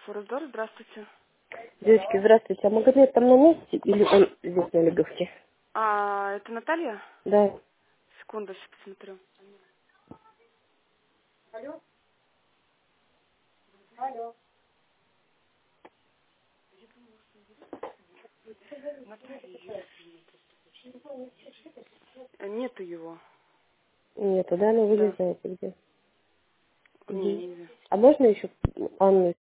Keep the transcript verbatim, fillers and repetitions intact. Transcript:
Фордор, здравствуйте. Девочки, здравствуйте. А Магомед там на месте или он здесь на Лиговке? А, это Наталья? Да. Секунду, сейчас посмотрю. Наталья, э, нету его. Нету, да? Ну вы не Да. знаете где. Не, Мгм. не, А можно еще Анну